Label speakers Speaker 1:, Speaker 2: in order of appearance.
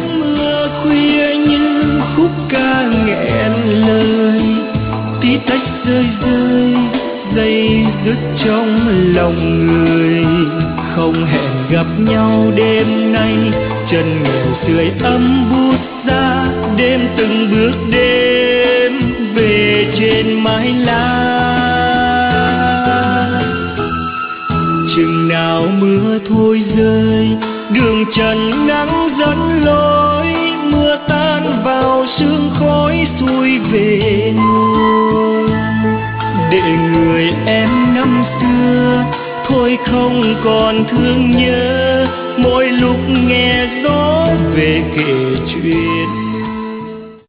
Speaker 1: mưa khuya như khúc ca nghẹn lời, tí tách rơi rơi dây dứt trong lòng người. Không hẹn gặp nhau đêm nay, chân nghèo sưởi ấm bút ra, đêm từng bước đêm về trên mái lá. Chừng nào mưa thôi rơi, đường trần nắng dẫn lối, mưa tan vào sương khói xuôi về ngôi. Để người em năm xưa thôi không còn thương nhớ, mỗi lúc nghe gió về kể